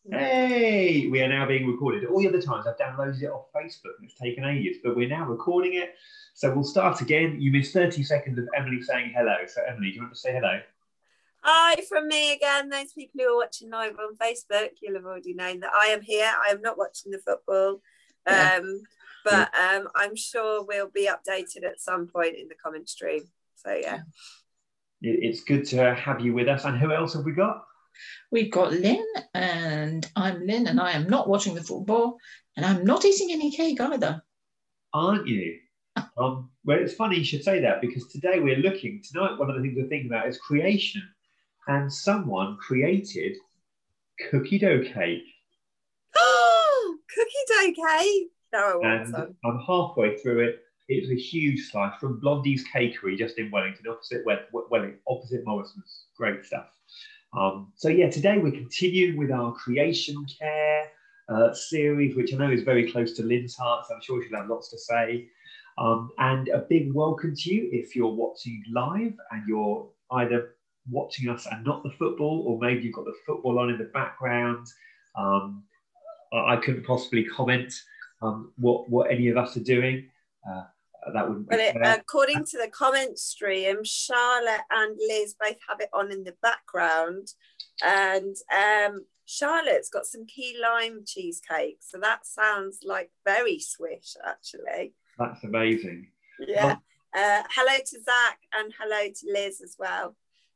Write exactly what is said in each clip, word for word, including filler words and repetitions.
Hey, we are now being recorded. All the other times I've downloaded it off Facebook and it's taken ages, but we're now recording it. So we'll start again. You missed thirty seconds of Emily saying hello. So Emily, do you want to say hello? Hi from me again. Those people who are watching live on Facebook, you'll have already known that I am here. I am not watching the football, Yeah. um, but um, I'm sure we'll be updated at some point in the comment stream. So yeah. It's good to have you with us. And who else have we got? We've got Lynn, and I'm Lynn, and I am not watching the football, and I'm not eating any cake either. Aren't you? um, well, it's funny you should say that, because today we're looking, tonight one of the things we're thinking about is creation. And someone created cookie dough cake. Oh, cookie dough cake! No, I want and some. I'm halfway through it. It's a huge slice from Blondie's Cakery, just in Wellington, opposite Wellington, opposite Morrison's. Great stuff. Um, so yeah, today we're continuing with our creation care uh, series, which I know is very close to Lynn's heart, so I'm sure she'll have lots to say. Um, and a big welcome to you if you're watching live and you're either watching us and not the football, or maybe you've got the football on in the background. Um, I couldn't possibly comment um, what, what any of us are doing. Uh, that wouldn't be well, it, fair. According to the comment stream, Charlotte and Liz both have it on in the background, and um, Charlotte's got some key lime cheesecake, so that sounds like very swish, actually. That's amazing. Yeah. Uh, hello to Zach and hello to Liz as well.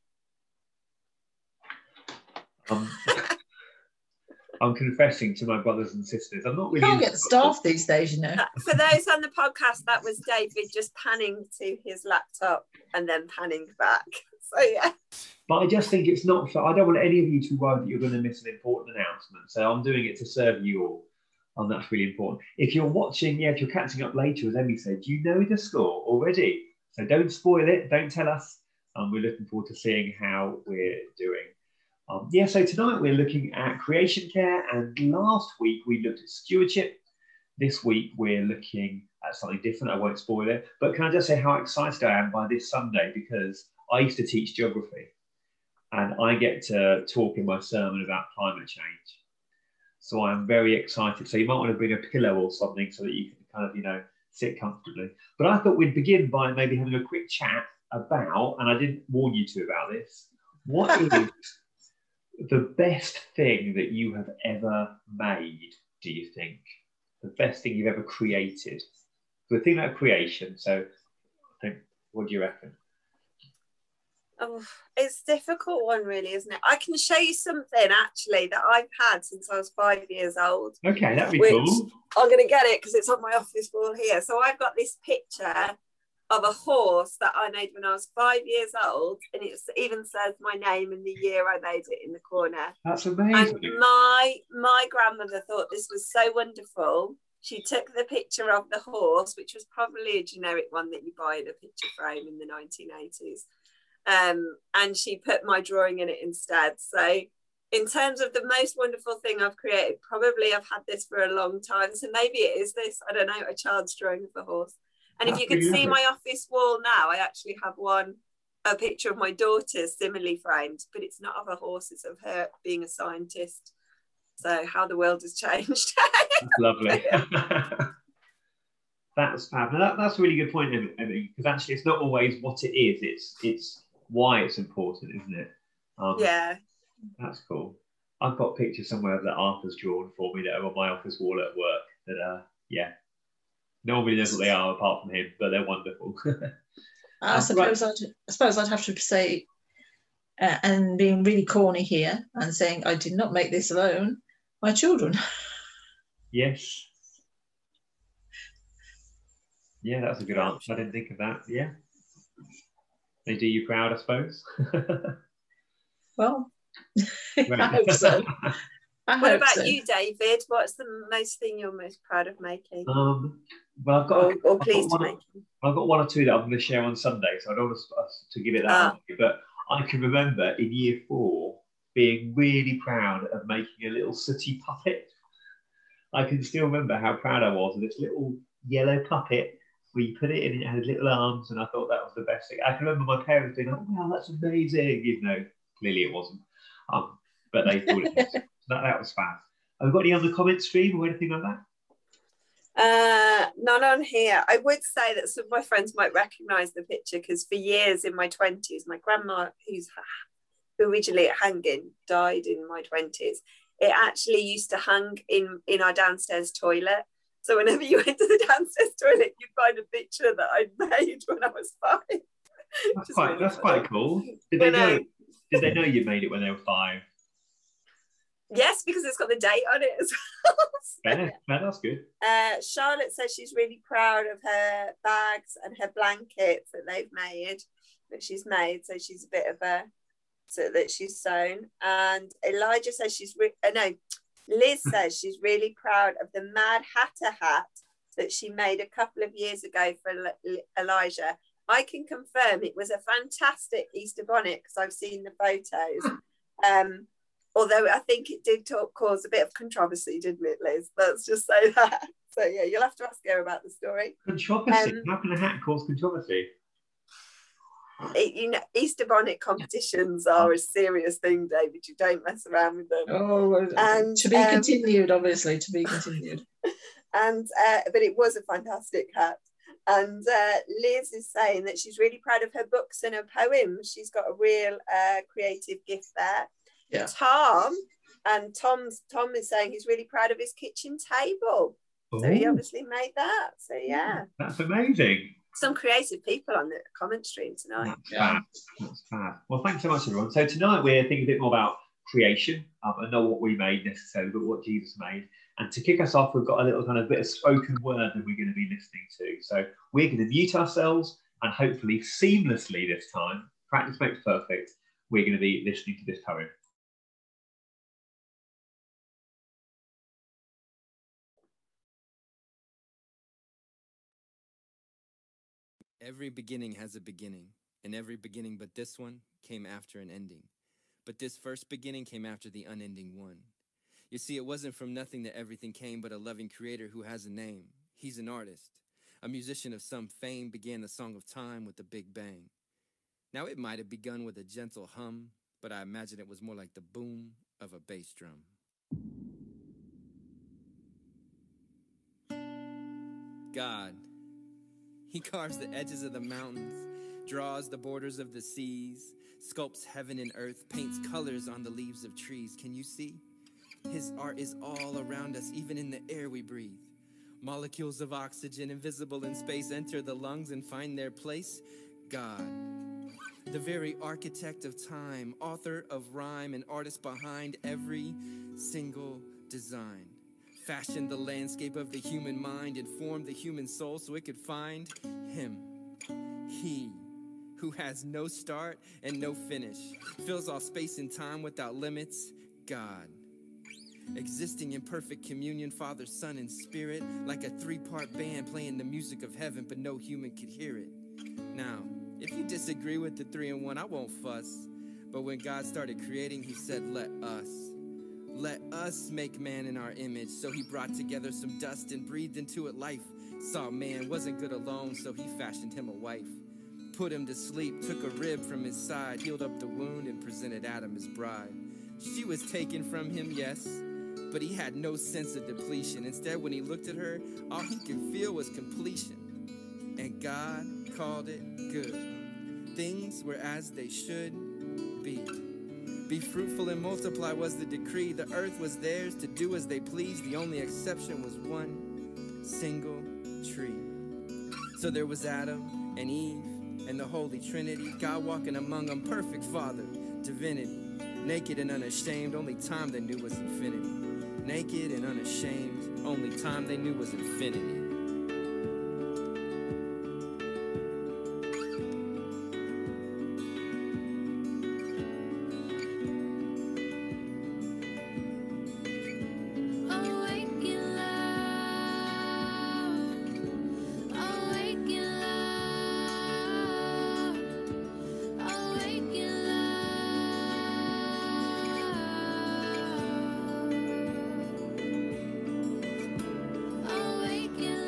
Um, I'm confessing to my brothers and sisters, I'm not really... You can't get staff these days, you know. For those on the podcast, that was David just panning to his laptop and then panning back. So, yeah. But I just think it's not... I don't want any of you to worry that you're going to miss an important announcement. So I'm doing it to serve you all. And that's really important. If you're watching, yeah, if you're catching up later, as Emily said, you know the score already. So don't spoil it. Don't tell us. Um, we're looking forward to seeing how we're doing. Um, yeah, so tonight we're looking at creation care, and last week we looked at stewardship. This week we're looking at something different. I won't spoil it, but can I just say how excited I am by this Sunday, because I used to teach geography and I get to talk in my sermon about climate change. So I'm very excited. So you might want to bring a pillow or something so that you can kind of, you know, sit comfortably. But I thought we'd begin by maybe having a quick chat about, and I didn't warn you two about this, what is the best thing that you have ever made, do you think? The best thing you've ever created? So the thing about creation, so I think, what do you reckon? Oh, it's a difficult one, really, isn't it? I can show you something, actually, that I've had since I was five years old. Okay, that'd be which cool. I'm going to get it because it's on my office wall here. So I've got this picture of a horse that I made when I was five years old, and it even says my name and the year I made it in the corner. That's amazing. And my my grandmother thought this was so wonderful. She took the picture of the horse, which was probably a generic one that you buy in a picture frame in the nineteen eighties, um, and she put my drawing in it instead. So in terms of the most wonderful thing I've created, probably I've had this for a long time. So maybe it is this, I don't know, a child's drawing of the horse. And if you can see my office wall now, I actually have one, a picture of my daughter similarly framed, but it's not of a horse, it's of her being a scientist. So how the world has changed. That's lovely. That's fab. Now that, that's a really good point, Emily, because actually it's not always what it is, it's it's why it's important, isn't it? Um, yeah. That's cool. I've got pictures somewhere that Arthur's drawn for me that are on my office wall at work that are, yeah. Nobody knows what they are apart from him, but they're wonderful. I suppose, right. I'd, I suppose I'd have to say, uh, and being really corny here and saying I did not make this alone, my children. Yes. Yeah, that's a good answer. I didn't think of that. Yeah. They do you proud, I suppose. Well, I hope so. I what hope about so. you, David? What's the most thing you're most proud of making? Um, well, I've got, or, or I've pleased got to one, make. I've got one or two that I'm going to share on Sunday, so I don't want to, to give it that Ah. answer, but I can remember in year four being really proud of making a little sooty puppet. I can still remember how proud I was of this little yellow puppet where you put it in and it had little arms, and I thought that was the best thing. I can remember my parents being like, wow, that's amazing, even though clearly it wasn't. Um, but they thought it was. that, that was fab. Have we got any other comment stream or anything like that? Uh, none on here. I would say that some of my friends might recognise the picture because for years in my twenties, my grandma, who's originally at hanging, died in my twenties. It actually used to hang in, in our downstairs toilet. So whenever you went to the downstairs toilet, you'd find a picture that I'd made when I was five. That's quite, that's quite cool. Did they know? Did they know you made it when they were five? Yes, because it's got the date on it as well. Yeah, yeah, that's good. Uh, Charlotte says she's really proud of her bags and her blankets that they've made, that she's made. So she's a bit of a, so that she's sewn. And Elijah says she's, re- uh, no, Liz says she's really proud of the Mad Hatter hat that she made a couple of years ago for L- Elijah. I can confirm it was a fantastic Easter bonnet because I've seen the photos. Um, Although I think it did talk, cause a bit of controversy, didn't it, Liz? Let's just say that. So, yeah, you'll have to ask her about the story. Controversy? Um, How can a hat cause controversy? It, you know, Easter bonnet competitions are a serious thing, David. You don't mess around with them. Oh, and to be um, continued, obviously, to be continued. And uh, but it was a fantastic hat. And uh, Liz is saying that she's really proud of her books and her poems. She's got a real uh, creative gift there. Yeah. Tom and Tom's Tom is saying he's really proud of his kitchen table. Ooh. So he obviously made that. So yeah, that's amazing. Some creative people on the comment stream tonight. That's fab. That's fab. Well, thanks so much, everyone. So tonight we're thinking a bit more about creation, um, and not what we made necessarily, but what Jesus made. And to kick us off, we've got a little kind of bit of spoken word that we're going to be listening to. So we're going to mute ourselves, and hopefully seamlessly this time, practice makes perfect, we're going to be listening to this poem. Every beginning has a beginning, and every beginning but this one came after an ending. But this first beginning came after the unending one. You see, it wasn't from nothing that everything came, but a loving creator who has a name. He's an artist. A musician of some fame began the song of time with a big bang. Now it might have begun with a gentle hum, but I imagine it was more like the boom of a bass drum. God. He carves the edges of the mountains, draws the borders of the seas, sculpts heaven and earth, paints colors on the leaves of trees. Can you see? His art is all around us, even in the air we breathe. Molecules of oxygen invisible in space enter the lungs and find their place. God, the very architect of time, author of rhyme and artist behind every single design. Fashioned the landscape of the human mind and formed the human soul so it could find him. He, who has no start and no finish, fills all space and time without limits. God, existing in perfect communion, Father, Son, and Spirit, like a three-part band playing the music of heaven, but no human could hear it. Now, if you disagree with the three in one, I won't fuss. But when God started creating, he said, let us. Let us make man in our image. So he brought together some dust and breathed into it life. Saw man wasn't good alone, so he fashioned him a wife. Put him to sleep, took a rib from his side, healed up the wound and presented Adam his bride. She was taken from him, yes, but he had no sense of depletion. Instead, when he looked at her, all he could feel was completion. And God called it good. Things were as they should be. Be fruitful and multiply was the decree. The earth was theirs to do as they pleased. The only exception was one single tree. So there was Adam and Eve and the Holy Trinity. God walking among them, perfect Father, divinity. Naked and unashamed, only time they knew was infinity. Naked and unashamed, only time they knew was infinity. Awake in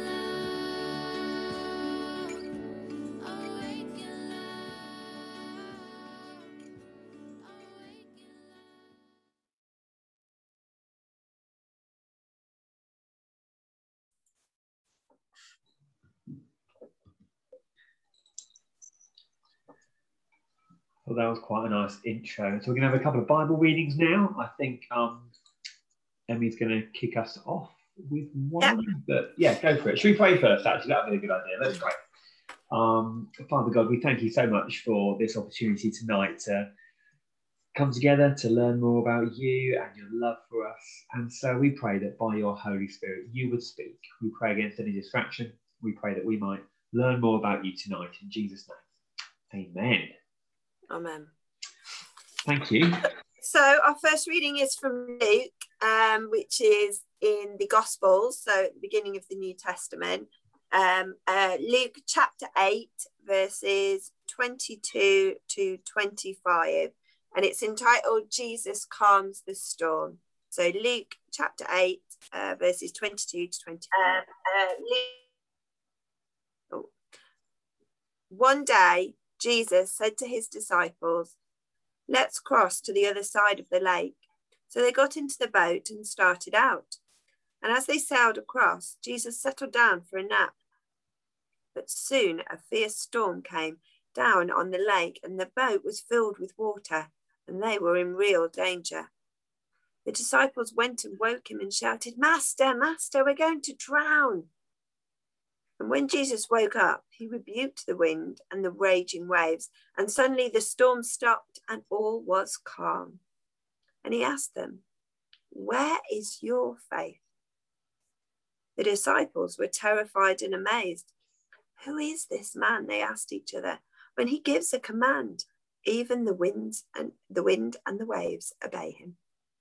thought that was quite a nice intro. So we're going to have a couple of Bible readings now. I think um, Emmy's going to kick us off with one. Yeah. But yeah, go for it. Should we pray first, actually? That would be a good idea. Let's pray. Um, Father God, we thank you so much for this opportunity tonight to come together to learn more about you and your love for us. And so we pray that by your Holy Spirit, you would speak. We pray against any distraction. We pray that we might learn more about you tonight. In Jesus' name, amen. Amen. Thank you. So our first reading is from Luke, um, which is in the Gospels, so at the beginning of the New Testament. Um, uh, Luke chapter eight, verses twenty-two to twenty-five, and it's entitled Jesus Calms the Storm. So Luke chapter eight, uh, verses twenty-two to twenty-five. Um, uh, Luke... oh. One day, Jesus said to his disciples, "Let's cross to the other side of the lake." So they got into the boat and started out. And as they sailed across, Jesus settled down for a nap. But soon a fierce storm came down on the lake, and the boat was filled with water, and they were in real danger. The disciples went and woke him and shouted, "Master, Master, we're going to drown." And when Jesus woke up, he rebuked the wind and the raging waves, and suddenly the storm stopped and all was calm. And he asked them, "Where is your faith?" The disciples were terrified and amazed. "Who is this man?" they asked each other. "When he gives a command, even the winds and the wind and the waves obey him."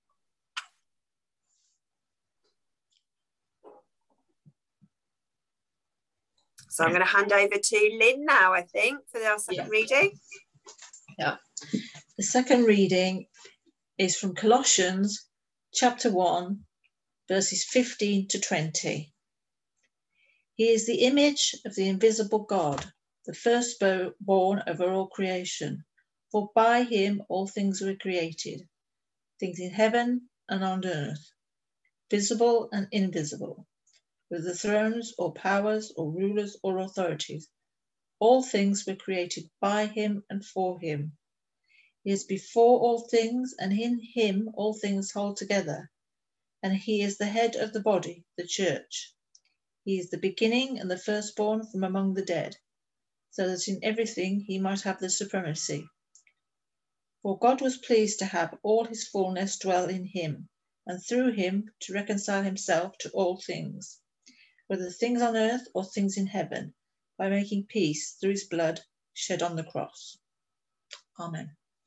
So I'm going to hand over to Lynn now, I think, for our second yeah. reading. Yeah. The second reading is from Colossians chapter one, verses fifteen to twenty. He is the image of the invisible God, the firstborn over all creation. For by him all things were created, things in heaven and on earth, visible and invisible, whether thrones or powers or rulers or authorities. All things were created by him and for him. He is before all things, and in him all things hold together. And he is the head of the body, the church. He is the beginning and the firstborn from among the dead, so that in everything he might have the supremacy. For God was pleased to have all his fullness dwell in him, and through him to reconcile himself to all things, whether things on earth or things in heaven, by making peace through his blood shed on the cross. Amen.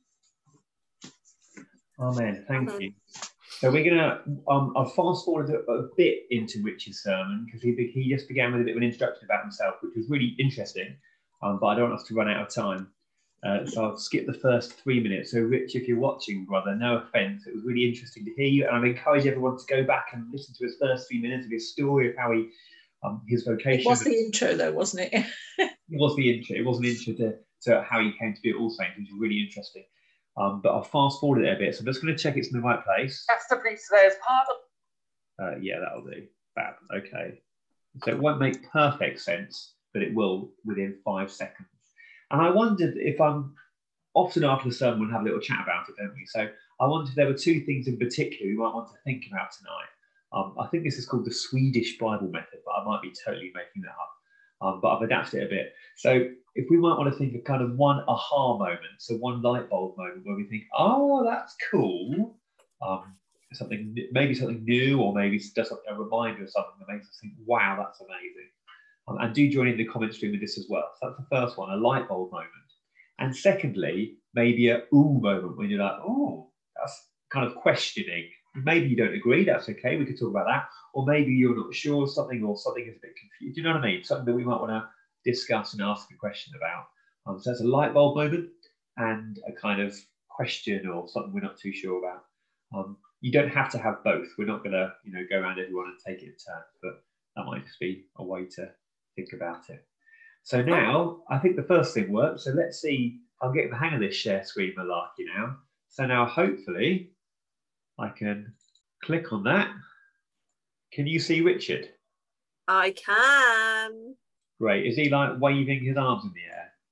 Amen. Thank Amen. you. So we're going to, um, I've fast forwarded a, a bit into Rich's sermon, because he, he just began with a bit of an introduction about himself, which was really interesting, um, but I don't want us to run out of time. Uh, so I'll skip the first three minutes. So Rich, if you're watching, brother, no offence, it was really interesting to hear you, and I encourage everyone to go back and listen to his first three minutes of his story of how he, um, his vocation. It was the intro though, wasn't it? It was the intro. It was an intro to, to how he came to be at All Saints, which was really interesting. Um, but I'll fast forward it a bit, so I'm just going to check it's in the right place. That's the piece today as part of. Uh, yeah, that'll do. Fab. Okay. So it won't make perfect sense, but it will within five seconds. And I wondered if I'm often after the sermon we'll have a little chat about it, don't we? So I wondered if there were two things in particular we might want to think about tonight. Um, I think this is called the Swedish Bible method, but I might be totally making that up. Um, but I've adapted it a bit. So if we might want to think of kind of one aha moment, so one light bulb moment where we think, oh, that's cool. Um, something, maybe something new, or maybe just a reminder of something that makes us think, wow, that's amazing. Um, and do join in the comment stream with this as well. So that's the first one, a light bulb moment. And secondly, maybe a ooh moment when you're like, oh, that's kind of questioning. Maybe you don't agree, that's okay, we could talk about that. Or maybe you're not sure of something, or something is a bit confused. Do you know what I mean? Something that we might want to discuss and ask a question about. Um, so that's a light bulb moment and a kind of question or something we're not too sure about. Um, you don't have to have both. We're not going to, you know, go around everyone and take it in turn, but that might just be a way to think about it. So now, I think the first thing works. So let's see, I'm getting the hang of this share screen malarkey now. So now, hopefully, I can click on that. Can you see Richard? I can. Great. Is he like waving his arms in the air?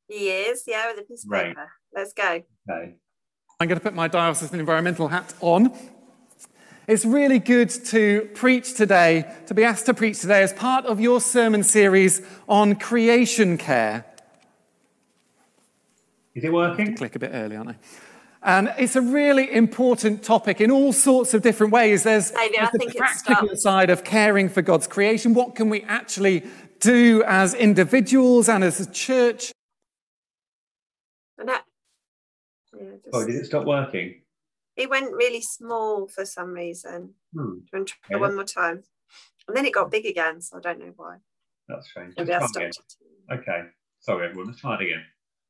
He is, yeah, with a piece of Right. paper. Let's go. Okay. I'm going to put my diocesan environmental hat on. It's really good to preach today, to be asked to preach today as part of your sermon series on creation care. Is it working? Click a bit early, aren't I? And it's a really important topic in all sorts of different ways. There's, Maybe, there's I the think it's practical stopped. side of caring for God's creation. What can we actually do as individuals and as a church? And that, yeah, just, Oh, did it stop working? it went really small for some reason. Hmm. Do you want to try Yeah. one more time? And then it got big again, so I don't know why. That's strange. Maybe Let's I try again. stopped it. Okay. Sorry, everyone. Let's try it again.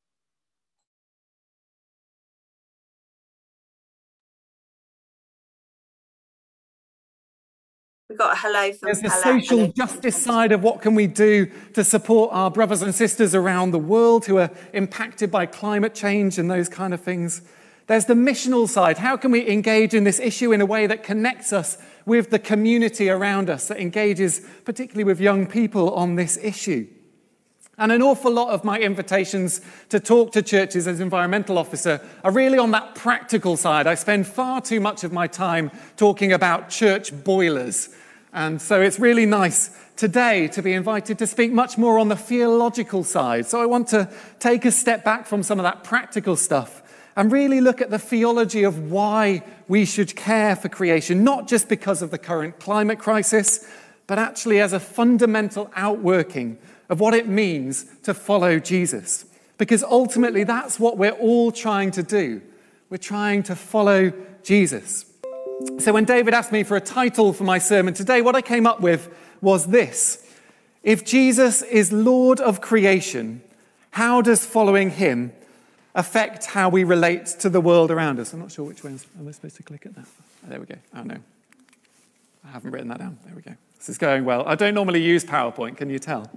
We got a hello from There's the Hello- social hello. justice side of what can we do to support our brothers and sisters around the world who are impacted by climate change and those kind of things. There's the missional side. How can we engage in this issue in a way that connects us with the community around us, that engages particularly with young people on this issue? And an awful lot of my invitations to talk to churches as environmental officer are really on that practical side. I spend far too much of my time talking about church boilers. And so it's really nice today to be invited to speak much more on the theological side. So I want to take a step back from some of that practical stuff and really look at the theology of why we should care for creation, not just because of the current climate crisis, but actually as a fundamental outworking of what it means to follow Jesus. Because ultimately, that's what we're all trying to do. We're trying to follow Jesus. So when David asked me for a title for my sermon today, what I came up with was this: if Jesus is Lord of creation, how does following him affect how we relate to the world around us? I'm not sure which way am I supposed to click at that. Oh, there we go. Oh, no. I haven't written that down. There we go. This is going well. I don't normally use PowerPoint, can you tell?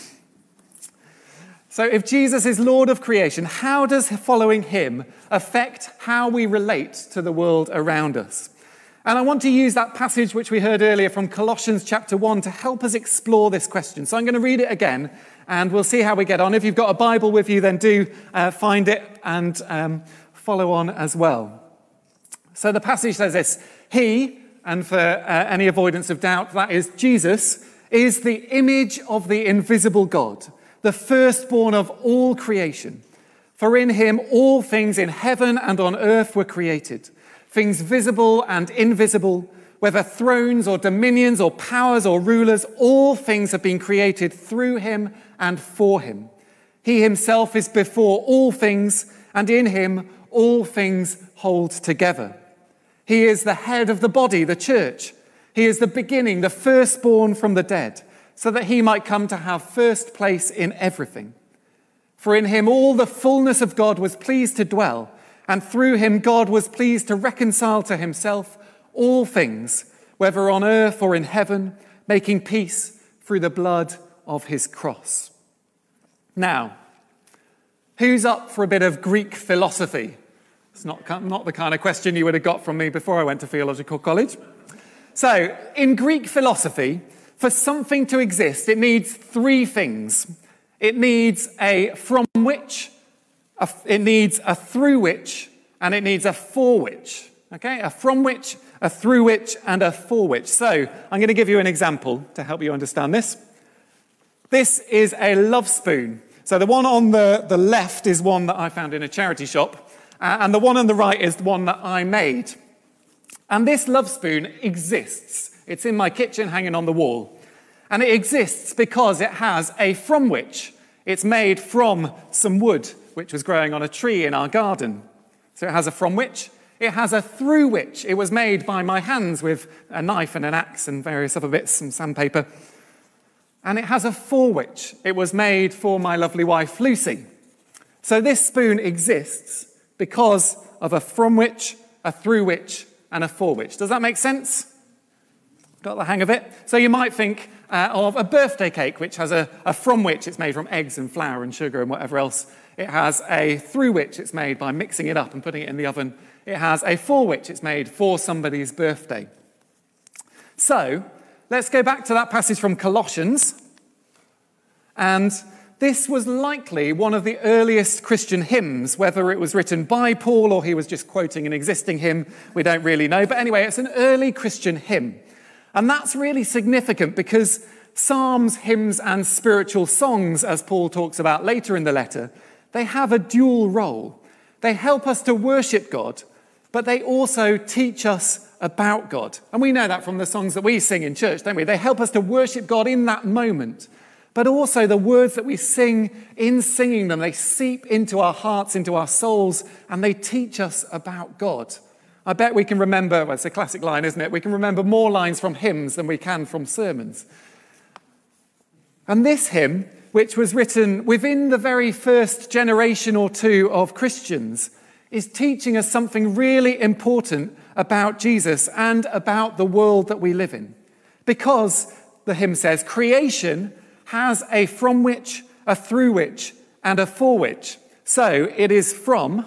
So if Jesus is Lord of creation, how does following him affect how we relate to the world around us? And I want to use that passage which we heard earlier from Colossians chapter one to help us explore this question. So I'm going to read it again and we'll see how we get on. If you've got a Bible with you, then do uh, find it and um, follow on as well. So the passage says this: He, and for uh, any avoidance of doubt, that is Jesus, is the image of the invisible God, the firstborn of all creation. For in him all things in heaven and on earth were created, things visible and invisible, whether thrones or dominions or powers or rulers, all things have been created through him and for him. He himself is before all things, and in him all things hold together. He is the head of the body, the church. He is the beginning, the firstborn from the dead, so that he might come to have first place in everything. For in him all the fullness of God was pleased to dwell, and through him God was pleased to reconcile to himself all things, whether on earth or in heaven, making peace through the blood of his cross. Now, who's up for a bit of Greek philosophy? It's not, not the kind of question you would have got from me before I went to theological college. So, in Greek philosophy, for something to exist, it needs three things. It needs a from which, a, it needs a through which, and it needs a for which. Okay, a from which, a through which, and a for which. So, I'm going to give you an example to help you understand this. This is a love spoon. So the one on the, the left is one that I found in a charity shop, uh, and the one on the right is the one that I made. And this love spoon exists. It's in my kitchen hanging on the wall. And it exists because it has a from which. It's made from some wood, which was growing on a tree in our garden. So it has a from which. It has a through which. It was made by my hands with a knife and an axe and various other bits, some sandpaper. And it has a for which. It was made for my lovely wife, Lucy. So this spoon exists because of a from which, a through which, and a for which. Does that make sense? Got the hang of it? So you might think uh, of a birthday cake, which has a, a from which. It's made from eggs and flour and sugar and whatever else. It has a through which. It's made by mixing it up and putting it in the oven. It has a for which. It's made for somebody's birthday. So let's go back to that passage from Colossians and this was likely one of the earliest Christian hymns, whether it was written by Paul or he was just quoting an existing hymn, we don't really know. But anyway, it's an early Christian hymn. And that's really significant because psalms, hymns, and spiritual songs, as Paul talks about later in the letter, they have a dual role. They help us to worship God, but they also teach us about God. And we know that from the songs that we sing in church, don't we? They help us to worship God in that moment. But also the words that we sing, in singing them, they seep into our hearts, into our souls, and they teach us about God. I bet we can remember, well, it's a classic line, isn't it? We can remember more lines from hymns than we can from sermons. And this hymn, which was written within the very first generation or two of Christians, is teaching us something really important about Jesus and about the world that we live in. Because, the hymn says, creation has a from which, a through which, and a for which. So it is from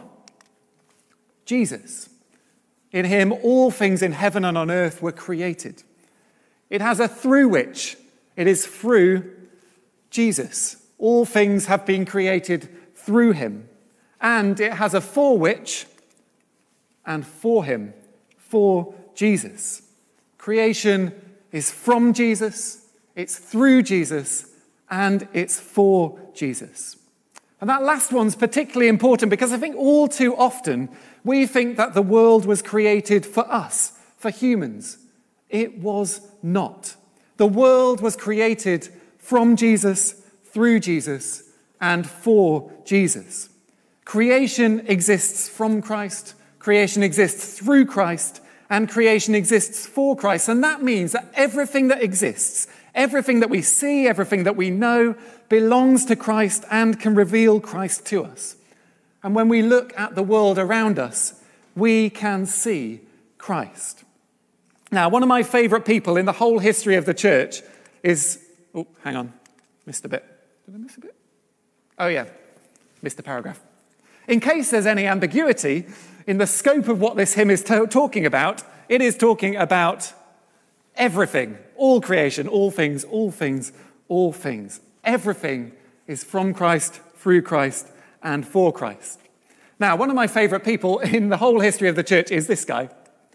Jesus. In him, all things in heaven and on earth were created. It has a through which. It is through Jesus. All things have been created through him. And it has a for which and for him, for Jesus. Creation is from Jesus, it's through Jesus, and it's for Jesus. And that last one's particularly important because I think all too often we think that the world was created for us, for humans. It was not. The world was created from Jesus, through Jesus, and for Jesus. Creation exists from Christ, creation exists through Christ, and creation exists for Christ. And that means that everything that exists, everything that we see, everything that we know, belongs to Christ and can reveal Christ to us. And when we look at the world around us, we can see Christ. Now, one of my favourite people in the whole history of the church is... Oh, hang on. Missed a bit. Did I miss a bit? Oh, yeah. Missed a paragraph. In case there's any ambiguity in the scope of what this hymn is to- talking about, it is talking about everything, all creation, all things, all things, all things. Everything is from Christ, through Christ, and for Christ. Now, one of my favourite people in the whole history of the church is this guy.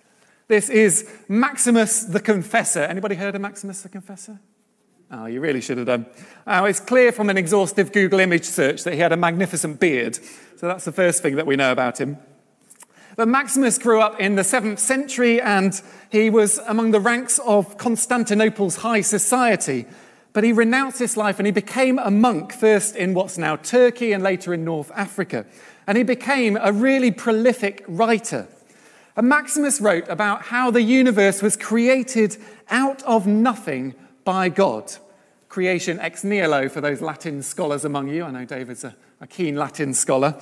This is Maximus the Confessor. Anybody heard of Maximus the Confessor? Oh, you really should have done. Uh, it's clear from an exhaustive Google image search that he had a magnificent beard. So that's the first thing that we know about him. But Maximus grew up in the seventh century and he was among the ranks of Constantinople's high society. But he renounced this life and he became a monk, first in what's now Turkey and later in North Africa. And he became a really prolific writer. And Maximus wrote about how the universe was created out of nothing by God. Creation ex nihilo for those Latin scholars among you. I know David's a, a keen Latin scholar.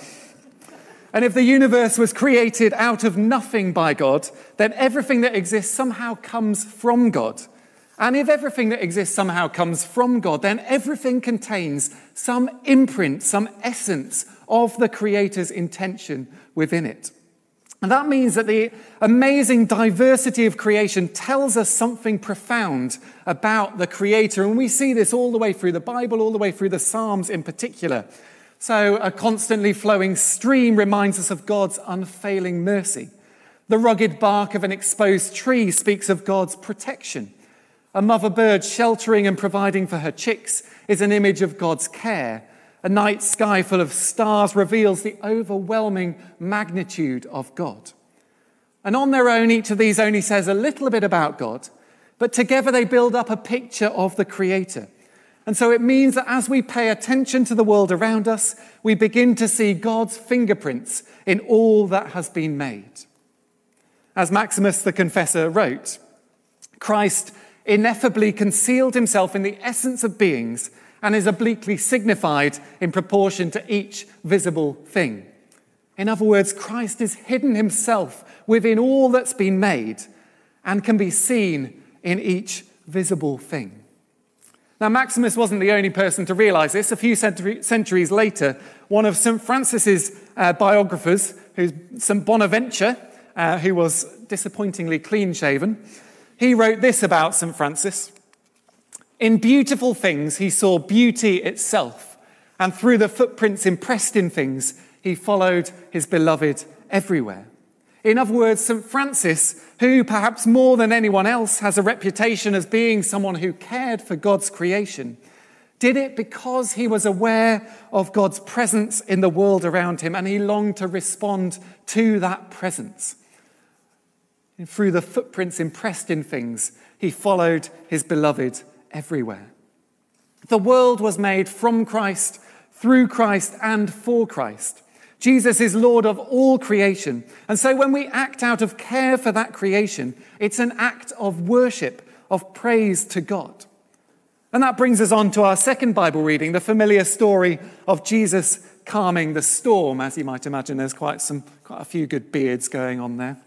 And if the universe was created out of nothing by God, then everything that exists somehow comes from God. And if everything that exists somehow comes from God, then everything contains some imprint, some essence of the Creator's intention within it. And that means that the amazing diversity of creation tells us something profound about the Creator. And we see this all the way through the Bible, all the way through the Psalms in particular. So a constantly flowing stream reminds us of God's unfailing mercy. The rugged bark of an exposed tree speaks of God's protection. A mother bird sheltering and providing for her chicks is an image of God's care. A night sky full of stars reveals the overwhelming magnitude of God. And on their own, each of these only says a little bit about God, but together they build up a picture of the Creator. And so it means that as we pay attention to the world around us, we begin to see God's fingerprints in all that has been made. As Maximus the Confessor wrote, Christ ineffably concealed himself in the essence of beings and is obliquely signified in proportion to each visible thing. In other words, Christ is hidden himself within all that's been made and can be seen in each visible thing. Now, Maximus wasn't the only person to realize this. A few century, centuries later, one of Saint Francis's uh, biographers, who's Saint Bonaventure, uh, who was disappointingly clean-shaven, he wrote this about Saint Francis. In beautiful things, he saw beauty itself, And through the footprints impressed in things, he followed his beloved everywhere. In other words, Saint Francis, who perhaps more than anyone else has a reputation as being someone who cared for God's creation, did it because he was aware of God's presence in the world around him, and he longed to respond to that presence. And through the footprints impressed in things, he followed his beloved everywhere. The world was made from Christ, through Christ, and for Christ. Jesus is Lord of all creation. And so when we act out of care for that creation, it's an act of worship, of praise to God. And that brings us on to our second Bible reading, the familiar story of Jesus calming the storm. As you might imagine, there's quite some, quite a few good beards going on there.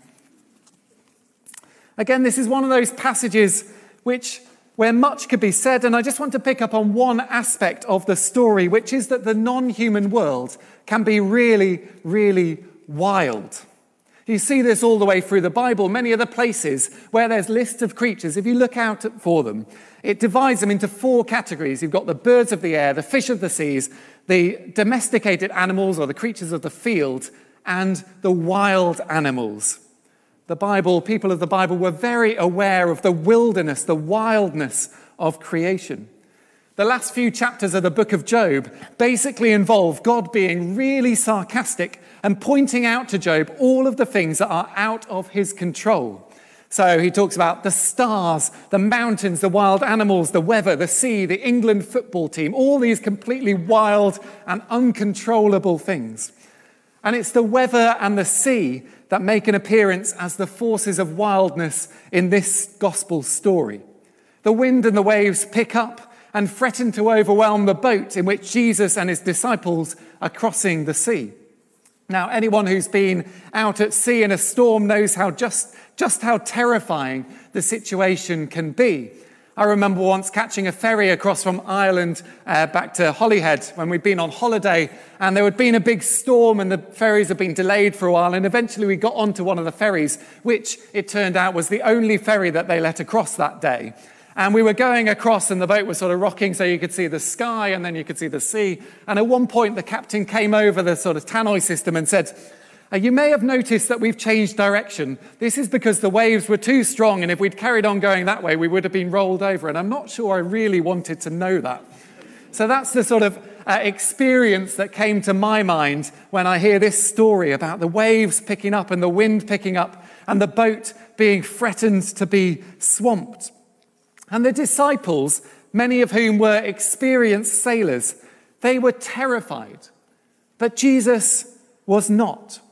Again, this is one of those passages which, where much could be said, and I just want to pick up on one aspect of the story, which is that the non-human world can be really, really wild. You see this all the way through the Bible. Many of the places where there's lists of creatures, if you look out for them, it divides them into four categories. You've got the birds of the air, the fish of the seas, the domesticated animals or the creatures of the field, and the wild animals. The Bible, people of the Bible were very aware of the wilderness, the wildness of creation. The last few chapters of the book of Job basically involve God being really sarcastic and pointing out to Job all of the things that are out of his control. So he talks about the stars, the mountains, the wild animals, the weather, the sea, the England football team, all these completely wild and uncontrollable things. And it's the weather and the sea that make an appearance as the forces of wildness in this gospel story. The wind and the waves pick up and threaten to overwhelm the boat in which Jesus and his disciples are crossing the sea. Now, anyone who's been out at sea in a storm knows how just, just how terrifying the situation can be. I remember once catching a ferry across from Ireland uh, back to Holyhead when we'd been on holiday, and there had been a big storm and the ferries had been delayed for a while, and eventually we got onto one of the ferries, which it turned out was the only ferry that they let across that day. And we were going across and the boat was sort of rocking so you could see the sky and then you could see the sea. And at one point the captain came over the sort of tannoy system and said, "You may have noticed that we've changed direction. This is because the waves were too strong, and if we'd carried on going that way, we would have been rolled over." And I'm not sure I really wanted to know that. So that's the sort of uh, experience that came to my mind when I hear this story about the waves picking up and the wind picking up and the boat being threatened to be swamped. And the disciples, many of whom were experienced sailors, they were terrified. But Jesus was not.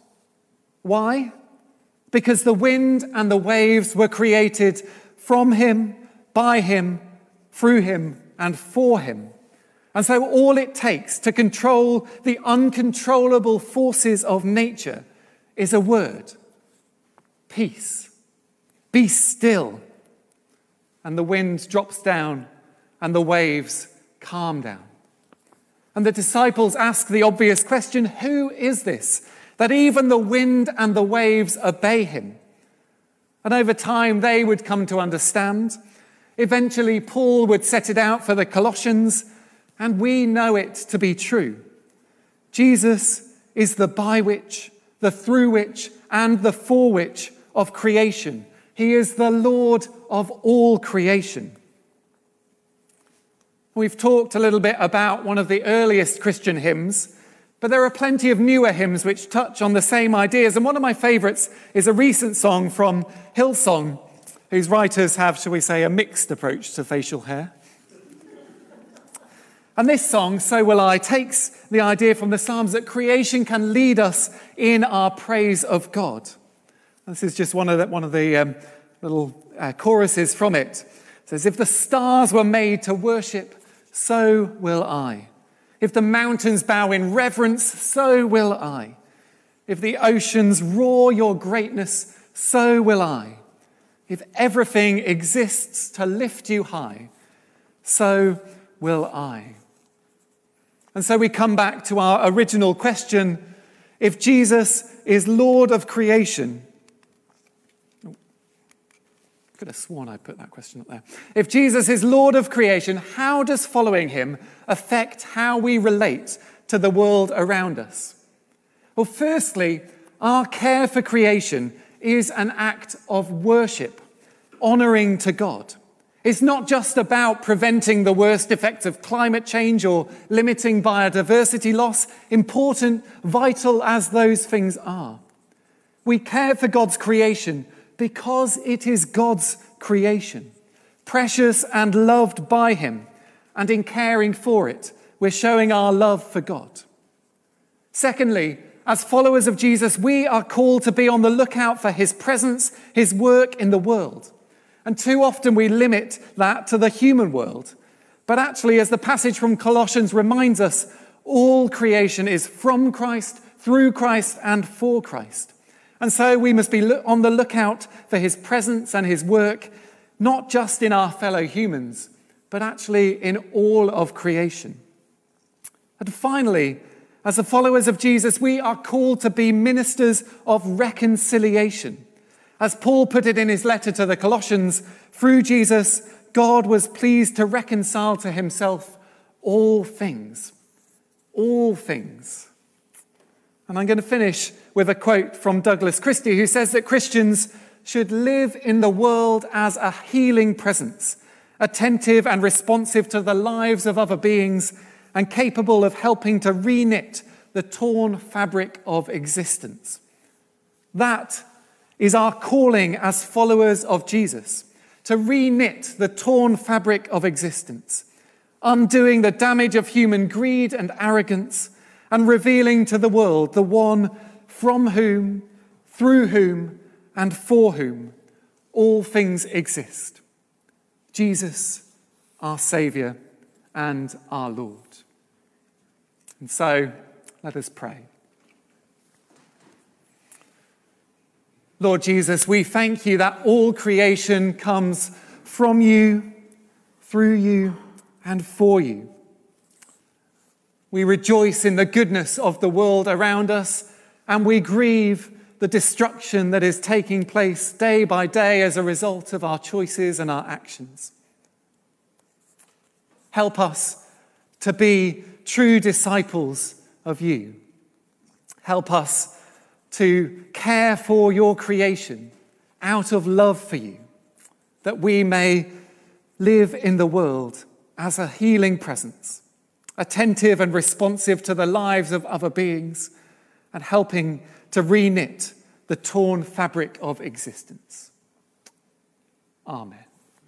Why? Because the wind and the waves were created from him, by him, through him, and for him. And so all it takes to control the uncontrollable forces of nature is a word: peace. Be still. And the wind drops down and the waves calm down. And the disciples ask the obvious question: who is this, that even the wind and the waves obey him? And over time, they would come to understand. Eventually, Paul would set it out for the Colossians, and we know it to be true. Jesus is the by which, the through which, and the for which of creation. He is the Lord of all creation. We've talked a little bit about one of the earliest Christian hymns, but there are plenty of newer hymns which touch on the same ideas. And one of my favourites is a recent song from Hillsong, whose writers have, shall we say, a mixed approach to facial hair. And this song, So Will I, takes the idea from the Psalms that creation can lead us in our praise of God. This is just one of the, one of the um, little uh, choruses from it. It says, "If the stars were made to worship, so will I. If the mountains bow in reverence, so will I. If the oceans roar your greatness, so will I. If everything exists to lift you high, so will I." And so we come back to our original question: if Jesus is Lord of creation, I could have sworn I put that question up there. If Jesus is Lord of creation, how does following him affect how we relate to the world around us? Well, firstly, our care for creation is an act of worship, honouring to God. It's not just about preventing the worst effects of climate change or limiting biodiversity loss, important, vital as those things are. We care for God's creation because it is God's creation, precious and loved by him, and in caring for it, we're showing our love for God. Secondly, as followers of Jesus, we are called to be on the lookout for his presence, his work in the world. And too often we limit that to the human world. But actually, as the passage from Colossians reminds us, all creation is from Christ, through Christ, and for Christ. And so we must be on the lookout for his presence and his work, not just in our fellow humans, but actually in all of creation. And finally, as the followers of Jesus, we are called to be ministers of reconciliation. As Paul put it in his letter to the Colossians, through Jesus, God was pleased to reconcile to himself all things. All things. And I'm going to finish with a quote from Douglas Christie, who says that Christians should live in the world as a healing presence, attentive and responsive to the lives of other beings, and capable of helping to reknit the torn fabric of existence. That is our calling as followers of Jesus, to reknit the torn fabric of existence, undoing the damage of human greed and arrogance, and revealing to the world the one from whom, through whom, and for whom all things exist. Jesus, our Saviour and our Lord. And so, let us pray. Lord Jesus, we thank you that all creation comes from you, through you, and for you. We rejoice in the goodness of the world around us, and we grieve the destruction that is taking place day by day as a result of our choices and our actions. Help us to be true disciples of you. Help us to care for your creation out of love for you, that we may live in the world as a healing presence, attentive and responsive to the lives of other beings, and helping to reknit the torn fabric of existence. Amen.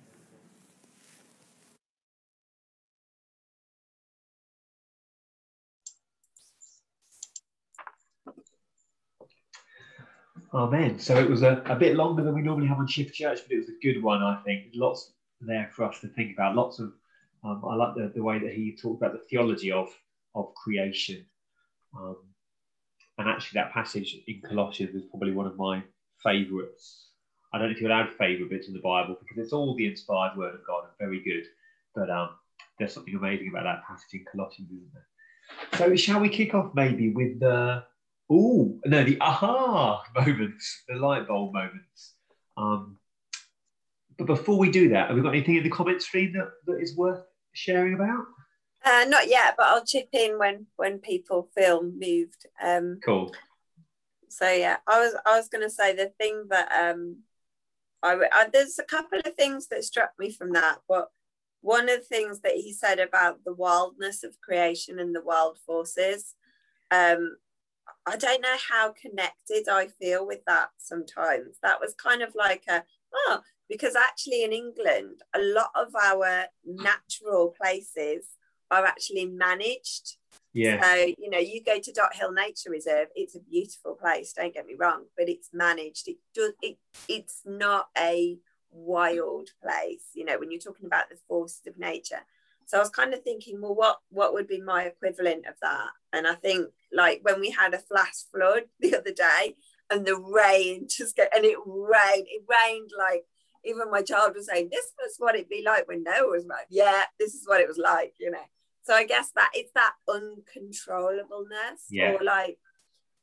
Amen. So it was a, a bit longer than we normally have on Shift Church, but it was a good one, I think. Lots there for us to think about. Lots of, um, I like the, the way that he talked about the theology of, of creation. Um, and actually that passage in Colossians is probably one of my favourites. I don't know if you'll add favourite bits in the Bible, because it's all the inspired word of God and very good. But um, there's something amazing about that passage in Colossians, isn't there? So shall we kick off maybe with the... Oh, no, the aha moments, the light bulb moments. Um, but before we do that, have we got anything in the comment stream that, that is worth sharing about? Uh, not yet, but I'll chip in when when people feel moved. Um, cool. So yeah, I was I was going to say the thing that um, I, I there's a couple of things that struck me from that, but one of the things that he said about the wildness of creation and the wild forces. Um, I don't know how connected I feel with that sometimes. That was kind of like a, oh, because actually in England, a lot of our natural places are actually managed. Yeah. So, you know, you go to Dot Hill Nature Reserve, it's a beautiful place, don't get me wrong, but it's managed. It does, it, it's not a wild place, you know, when you're talking about the forces of nature. So I was kind of thinking, well, what, what would be my equivalent of that? And I think, like, when we had a flash flood the other day and the rain just get, and it rained, it rained like, even my child was saying, this was what it'd be like when Noah was like, yeah, this is what it was like, you know. So I guess that it's that uncontrollableness, yeah. or like,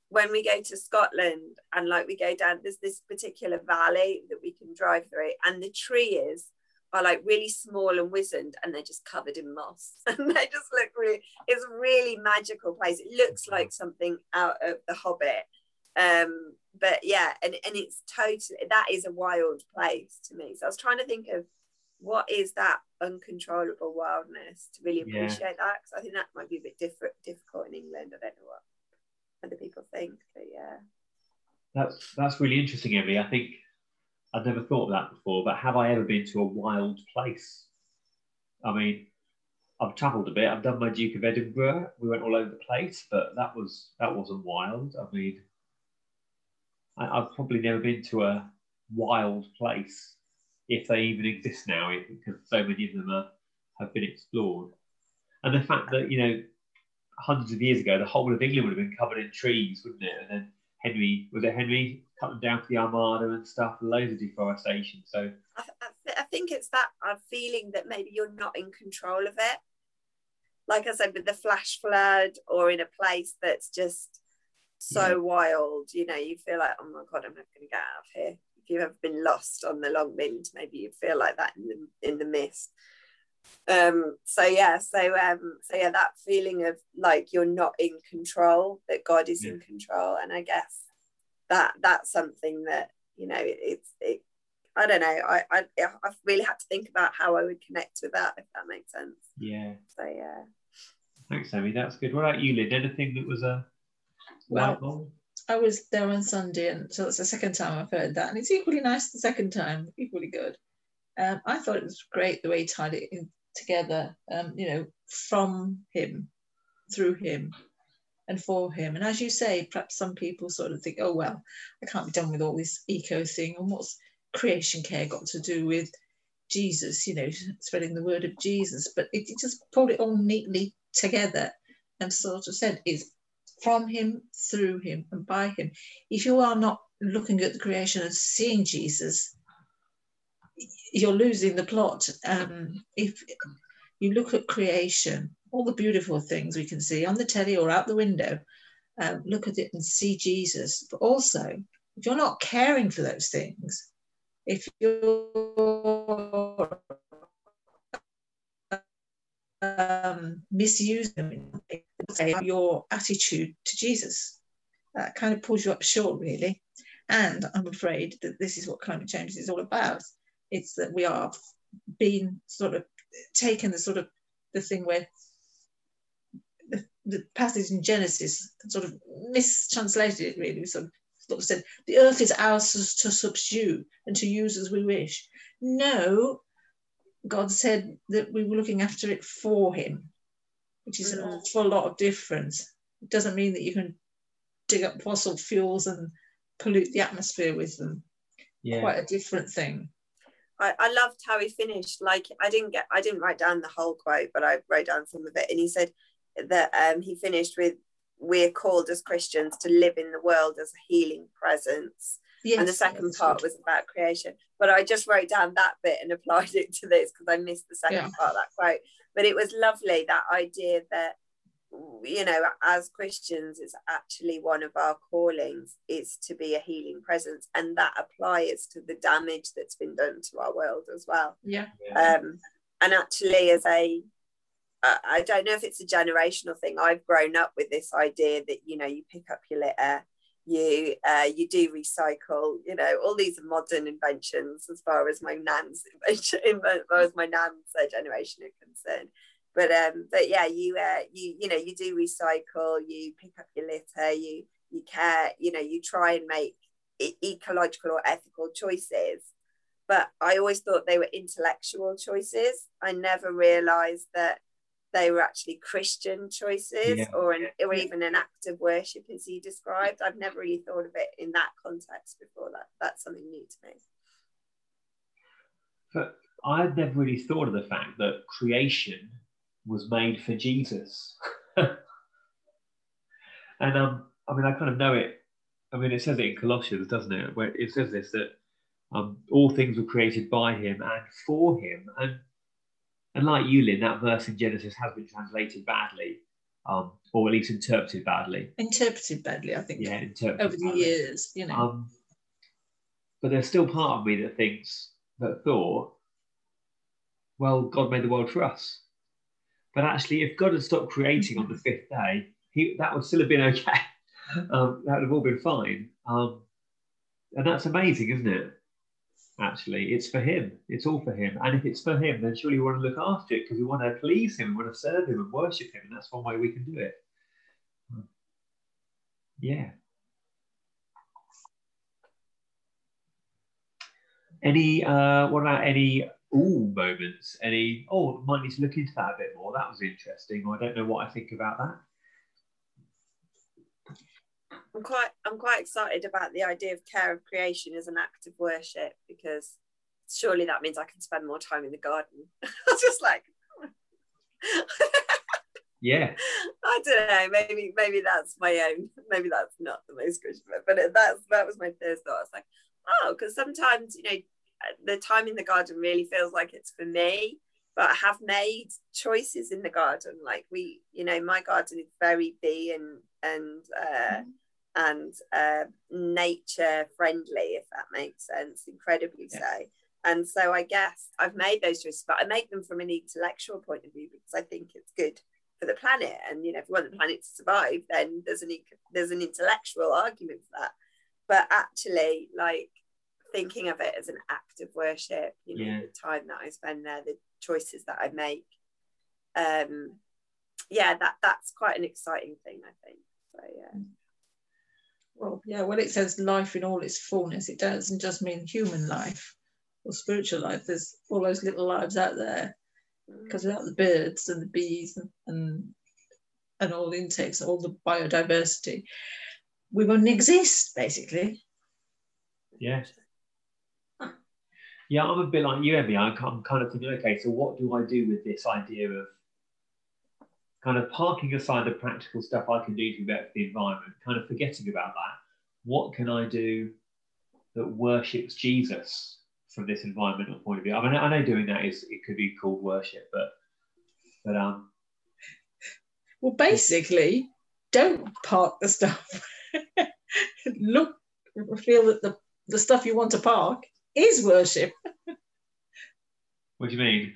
when we go to Scotland and like we go down, there's this particular valley that we can drive through, and the trees are like really small and wizened, and they're just covered in moss, and they just look really, it's a really magical place. It looks like something out of The Hobbit. Um, but yeah, and, and it's totally, that is a wild place to me. So I was trying to think of what is that uncontrollable wildness to really appreciate yeah. that, because I think that might be a bit different, difficult in England. I don't know what other people think, but yeah. That's that's really interesting, Emily. I think I'd never thought of that before, but have I ever been to a wild place? I mean, I've travelled a bit. I've done my Duke of Edinburgh. We went all over the place, but that was that wasn't wild. I mean, I, I've probably never been to a wild place, if they even exist now, because so many of them are, have been explored. And the fact that, you know, hundreds of years ago, the whole of England would have been covered in trees, wouldn't it? And then Henry, was it Henry, cut them down for the Armada and stuff, loads of deforestation. So I, I, I think it's that uh, feeling that maybe you're not in control of it. Like I said, with the flash flood, or in a place that's just so yeah. wild, you know, you feel like, oh my God, I'm not going to get out of here. If you've ever been lost on the Long Wind, maybe you feel like that in the in the mist. Um, so yeah, so um, so yeah, that feeling of like you're not in control, that God is yeah. in control, and I guess that that's something that, you know, it, it's it. I don't know. I I I've really had to think about how I would connect with that, if that makes sense. Yeah. So yeah. Thanks, Amy. That's good. What about you, Lynn? Anything that was a well, well I was there on Sunday, and so it's the second time I've heard that, and it's equally nice the second time, equally good. Um, I thought it was great the way he tied it in together, um, you know, from him, through him, and for him. And as you say, perhaps some people sort of think, oh, well, I can't be done with all this eco thing, and what's creation care got to do with Jesus, you know, spreading the word of Jesus? But it, it just pulled it all neatly together and sort of said, it's from him, through him, and by him. If you are not looking at the creation and seeing Jesus, you're losing the plot. Um, if you look at creation, all the beautiful things we can see on the telly or out the window, um, look at it and see Jesus. But also, if you're not caring for those things, if you're um, misusing them, your attitude to Jesus, that kind of pulls you up short, really. And I'm afraid that this is what climate change is all about. It's that we are being sort of taken the sort of the thing where the, the passage in Genesis sort of mistranslated it, really. Sort of, sort of said, the earth is ours to subdue and to use as we wish. No, God said that we were looking after it for him, which is an awful lot of difference. It doesn't mean that you can dig up fossil fuels and pollute the atmosphere with them. Yeah. Quite a different thing. I, I loved how he finished. Like, I didn't get, I didn't write down the whole quote, but I wrote down some of it. And he said that um, he finished with, we're called as Christians to live in the world as a healing presence. Yes, and the second part was about creation. But I just wrote down that bit and applied it to this because I missed the second yeah. part of that quote. But it was lovely, that idea that, you know, as Christians, it's actually one of our callings is to be a healing presence, and that applies to the damage that's been done to our world as well. Yeah. Um, and actually, as a, uh, I don't know if it's a generational thing. I've grown up with this idea that, you know, you pick up your litter, you uh, you do recycle. You know, all these modern inventions, as far as my nan's invention, as far as my nan's uh, generation are concerned. But um, but yeah, you uh, you you know, you do recycle, you pick up your litter, you you care, you know, you try and make e- ecological or ethical choices. But I always thought they were intellectual choices. I never realised that they were actually Christian choices, yeah. or an, or even an act of worship, as he described. I've never really thought of it in that context before. That that's something new to me. But I'd never really thought of the fact that creation was made for Jesus. And um, I mean, I kind of know it. I mean, it says it in Colossians, doesn't it? Where it says this, that um, all things were created by him and for him. And and like you, Lynn, that verse in Genesis has been translated badly. um, or at least interpreted badly. Interpreted badly, I think. Yeah, interpreted over the badly. years, you know. Um, but there's still part of me that thinks, that thought, well, God made the world for us. But actually, if God had stopped creating on the fifth day, he, that would still have been okay. um, that would have all been fine. Um, and that's amazing, isn't it? Actually, it's for him. It's all for him. And if it's for him, then surely we want to look after it because we want to please him, we want to serve him and worship him. And that's one way we can do it. Yeah. Any, uh, what about any ooh moments? Any, oh, might need to look into that a bit more. That was interesting. Or I don't know what I think about that. I'm quite, I'm quite excited about the idea of care of creation as an act of worship, because surely that means I can spend more time in the garden. I was just like, yeah. I don't know. Maybe, maybe that's my own. Maybe that's not the most Christian, but it, that's that was my first thought. I was like, oh, because sometimes, you know, the time in the garden really feels like it's for me, but I have made choices in the garden. Like we, you know, my garden is very bee and and uh, and uh, nature friendly, if that makes sense, incredibly yes. so. And so I guess I've made those choices, but I make them from an intellectual point of view because I think it's good for the planet. And you know, if we want the planet to survive, then there's an there's an intellectual argument for that. But actually, like, thinking of it as an act of worship, you know, yeah. the time that I spend there, the choices that I make, um, yeah, that that's quite an exciting thing, I think. So yeah. Well, yeah, when it says life in all its fullness, it doesn't just mean human life or spiritual life. There's all those little lives out there, because without the birds and the bees and and, and all the insects, all the biodiversity, we wouldn't exist, basically. Yeah. Yeah, I'm a bit like you, Emmy. I'm kind of thinking, okay, so what do I do with this idea of kind of parking aside the practical stuff I can do to be better for the environment, kind of forgetting about that? What can I do that worships Jesus from this environmental point of view? I mean, I know doing that is, it could be called worship, but, but um. Well, basically, don't park the stuff. Look, feel that the, the stuff you want to park is worship. What do you mean?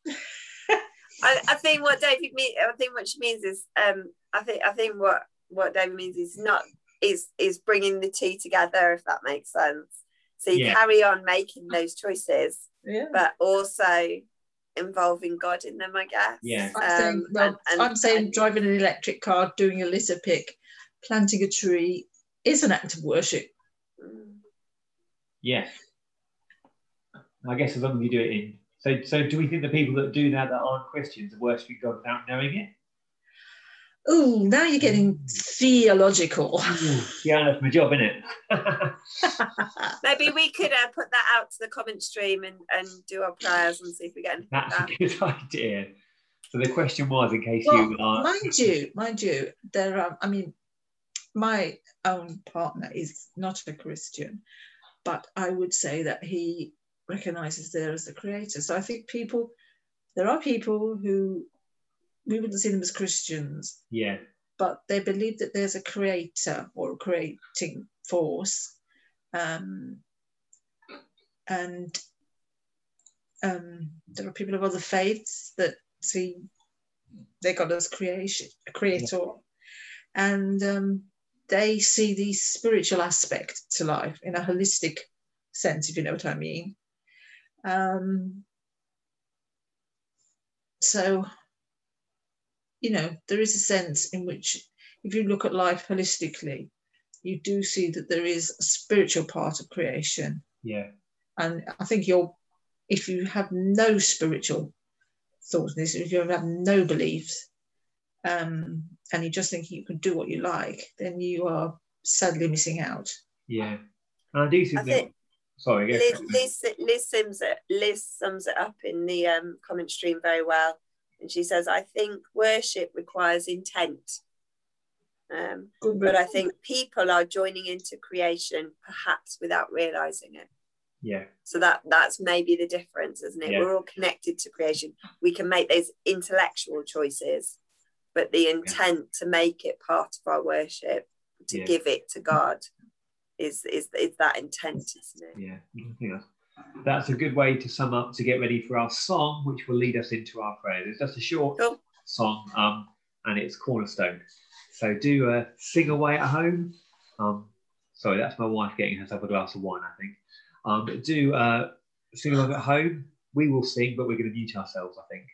I, I think what David mean, I think what she means is, um, I think I think what what David means is not is is bringing the two together, if that makes sense. So you yeah. carry on making those choices, yeah. but also involving God in them, I guess. Yeah. I'm saying, um, well, and, and, I'm saying and, driving an electric car, doing a litter pick, planting a tree is an act of worship. Yeah. I guess as long as you do it in. So, so do we think the people that do that that aren't Christians are worshipping God without knowing it? Oh, now you're getting theological. Ooh, yeah, that's my job, isn't it? Maybe we could uh, put that out to the comment stream and, and do our prayers and see if we get anything. That's back. a good idea. So the question was, in case well, you are... Mind you, mind you, there are, I mean, my own partner is not a Christian, but I would say that he recognises there as the creator. So I think people, there are people who, we wouldn't see them as Christians, yeah, but they believe that there's a creator or a creating force, um, and um, there are people of other faiths that see they got as creation, a creator, yeah. and um, they see the spiritual aspect to life in a holistic sense, if you know what I mean. Um, so, you know, there is a sense in which, if you look at life holistically, you do see that there is a spiritual part of creation. Yeah. And I think you're, if you have no spiritual thoughts, if you have no beliefs, um, and you just think you can do what you like, then you are sadly missing out. Yeah. And I do think I that, think sorry, Liz, Liz, Liz, sums it, Liz sums it up in the um, comment stream very well. And she says, I think worship requires intent. Um, but I think people are joining into creation perhaps without realising it. Yeah. So that that's maybe the difference, isn't it? Yeah. We're all connected to creation. We can make those intellectual choices, but the intent yeah. to make it part of our worship, to yeah. give it to God, is, is is that intent, isn't it? Yeah, I think that's, that's a good way to sum up, to get ready for our song, which will lead us into our prayers. It's just a short cool. song, um, and it's Cornerstone. So do uh, sing away at home. Um, sorry, that's my wife getting herself a glass of wine, I think. Um, but do uh, sing along at home. We will sing, but we're going to mute ourselves, I think.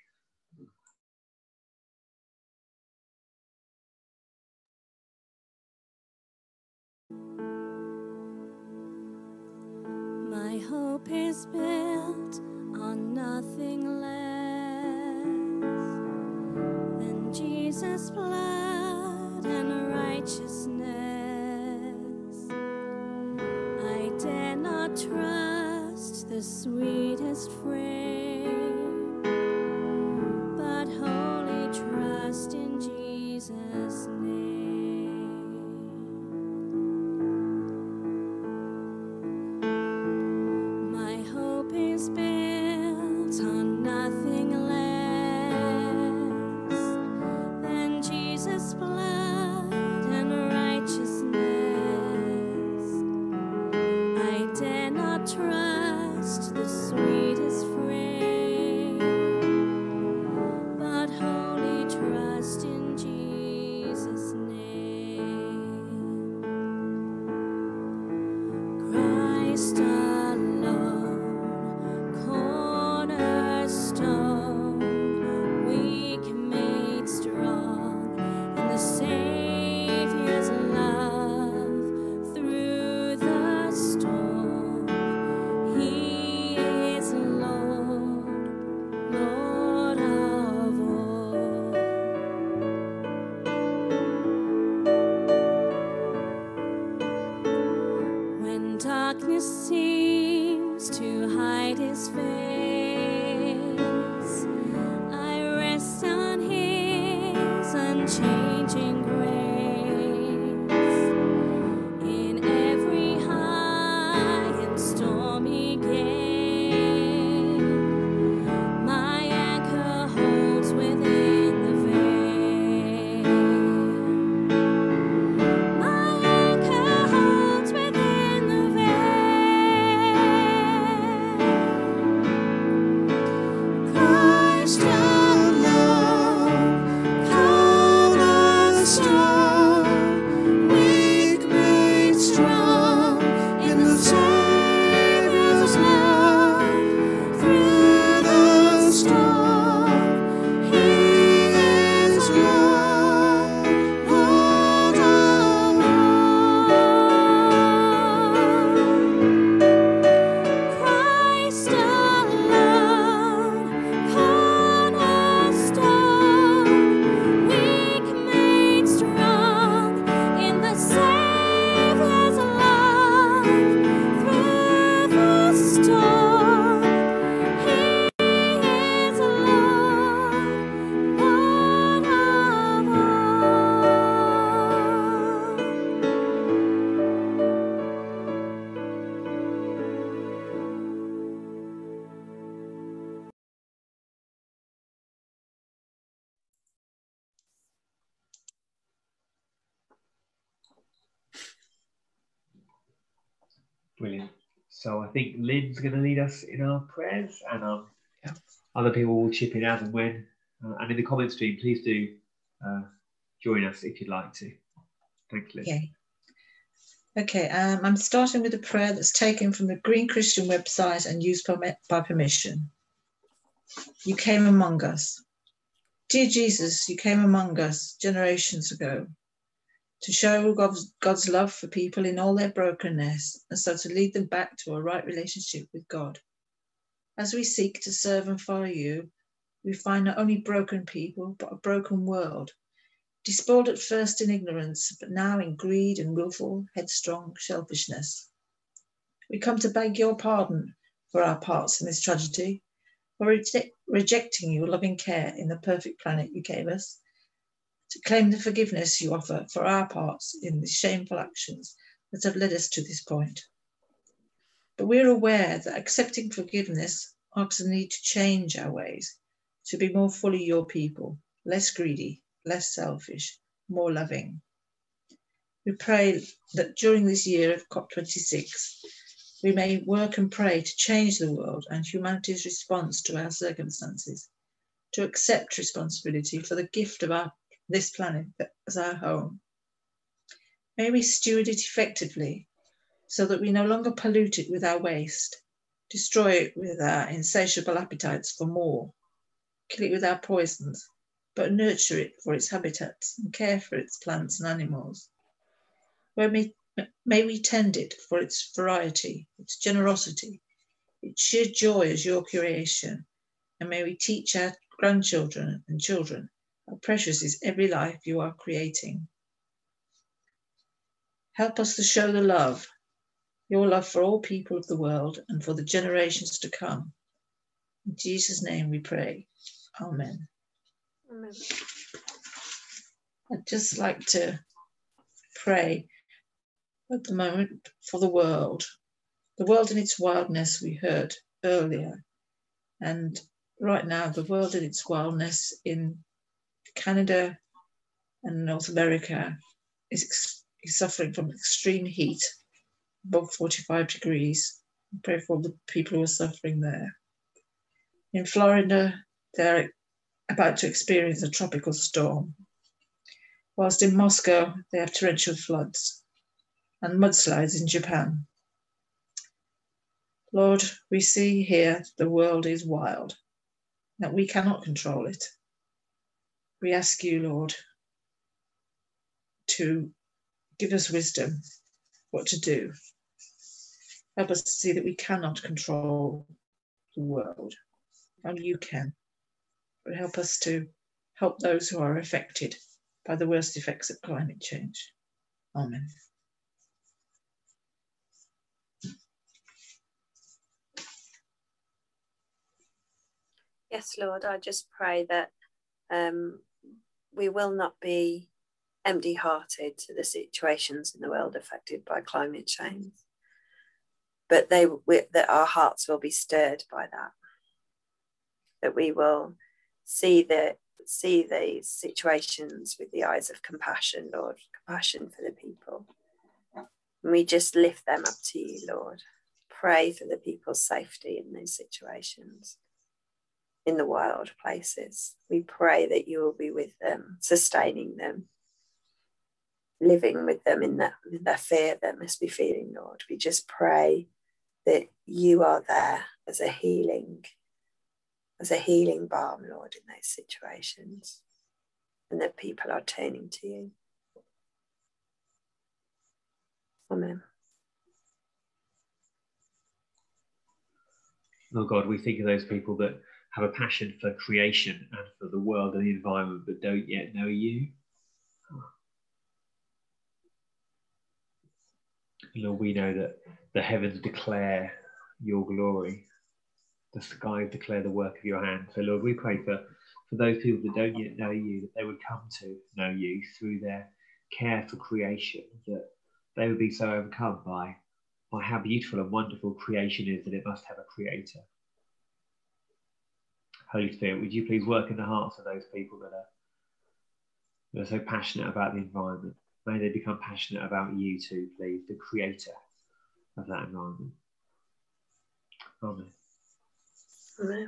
My hope is built on nothing less than Jesus' blood and righteousness. I dare not trust the sweetest frame, but wholly trust in Jesus' name. My hope is built on nothing less than Jesus' blood and righteousness. I dare not trust the sweetest frame, but wholly trust in Jesus' name. Christ alone, cornerstone, weak made strong in the Savior's love through the storm. He is Lord, Lord of all. When darkness seems to hide his face, I rest on his unchanging grace. In every high and stormy gale, my anchor holds within the veil. My anchor holds within the veil. Christ alone, cornerstone, weak made strong in the Savior's love through the storm. He is Lord, Lord of all. Christ alone, cornerstone, weak made strong in the Savior's love through the storm. He is Lord, Lord of Brilliant. So I think Lynn's going to lead us in our prayers, and um, Yeah. other people will chip in as and when. Uh, and in the comment stream, please do uh, join us if you'd like to. Thanks, Lynn. Okay. Okay, um, I'm starting with a prayer that's taken from the Green Christian website and used by, by permission. You came among us. Dear Jesus, you came among us generations ago to show God's, God's love for people in all their brokenness, and so to lead them back to a right relationship with God. As we seek to serve and follow you, we find not only broken people, but a broken world, despoiled at first in ignorance, but now in greed and willful, headstrong selfishness. We come to beg your pardon for our parts in this tragedy, for reject, rejecting your loving care in the perfect planet you gave us, to claim the forgiveness you offer for our parts in the shameful actions that have led us to this point. But we're aware that accepting forgiveness asks the need to change our ways, to be more fully your people, less greedy, less selfish, more loving. We pray that during this year of COP twenty-six, we may work and pray to change the world and humanity's response to our circumstances, to accept responsibility for the gift of our, this planet as our home. May we steward it effectively so that we no longer pollute it with our waste, destroy it with our insatiable appetites for more, kill it with our poisons, but nurture it for its habitats and care for its plants and animals. Where may, may we tend it for its variety, its generosity, its sheer joy as your creation, and may we teach our grandchildren and children how precious is every life you are creating. Help us to show the love, your love for all people of the world and for the generations to come. In Jesus' name we pray. Amen. Amen. I'd just like to pray at the moment for the world. The world in its wildness we heard earlier. And right now, the world in its wildness in Canada and North America is, is suffering from extreme heat, above forty-five degrees. We pray for all the people who are suffering there. In Florida, they're about to experience a tropical storm, whilst in Moscow, they have torrential floods and mudslides in Japan. Lord, we see here the world is wild, that we cannot control it. We ask you, Lord, to give us wisdom what to do. Help us to see that we cannot control the world. Only you can. But help us to help those who are affected by the worst effects of climate change. Amen. Yes, Lord, I just pray that um, we will not be empty-hearted to the situations in the world affected by climate change, but they we, that our hearts will be stirred by that, that we will see the see these situations with the eyes of compassion, Lord, compassion for the people. And we just lift them up to you, Lord. Pray for the people's safety in these situations, in the wild places. We pray that you will be with them, sustaining them, living with them in that, in that fear that must be feeling, Lord. We just pray that you are there as a healing, as a healing balm, Lord, in those situations, and that people are turning to you. Amen. Oh God, we think of those people that have a passion for creation and for the world and the environment, but don't yet know you. Lord, we know that the heavens declare your glory. The skies declare the work of your hand. So Lord, we pray for, for those people that don't yet know you, that they would come to know you through their care for creation, that they would be so overcome by, by how beautiful and wonderful creation is, that it must have a creator. Holy Spirit, would you please work in the hearts of those people that are, that are so passionate about the environment? May they become passionate about you too, please, the creator of that environment. Amen. Amen.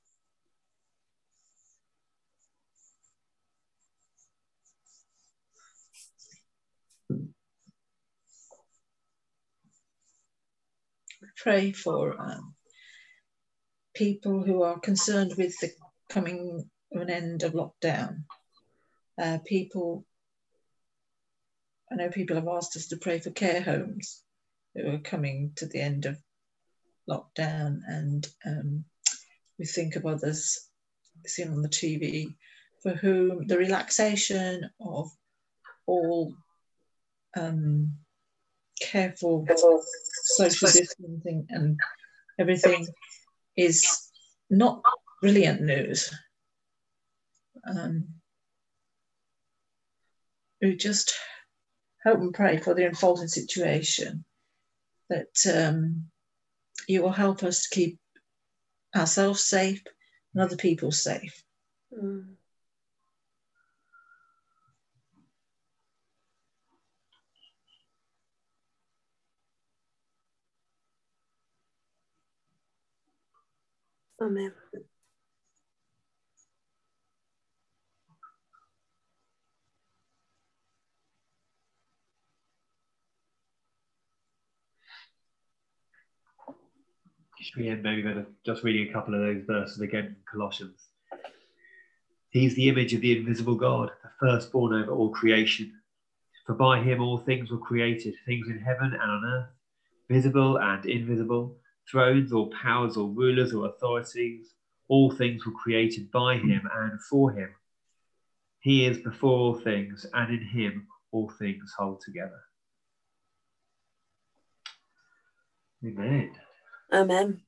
Pray for um, people who are concerned with the coming of an end of lockdown. Uh, people, I know people have asked us to pray for care homes who are coming to the end of lockdown, and um, we think of others seen on the T V for whom the relaxation of all um, careful social distancing and everything is not brilliant news. Um, we just hope and pray for the unfolding situation, that um, you will help us to keep ourselves safe and other people safe. Mm. Amen. Just reading, maybe better, just reading a couple of those verses again from Colossians. He's the image of the invisible God, the firstborn over all creation. For by him all things were created, things in heaven and on earth, visible and invisible, thrones or powers or rulers or authorities. All things were created by him and for him. He is before all things, and in him all things hold together. Amen. Amen.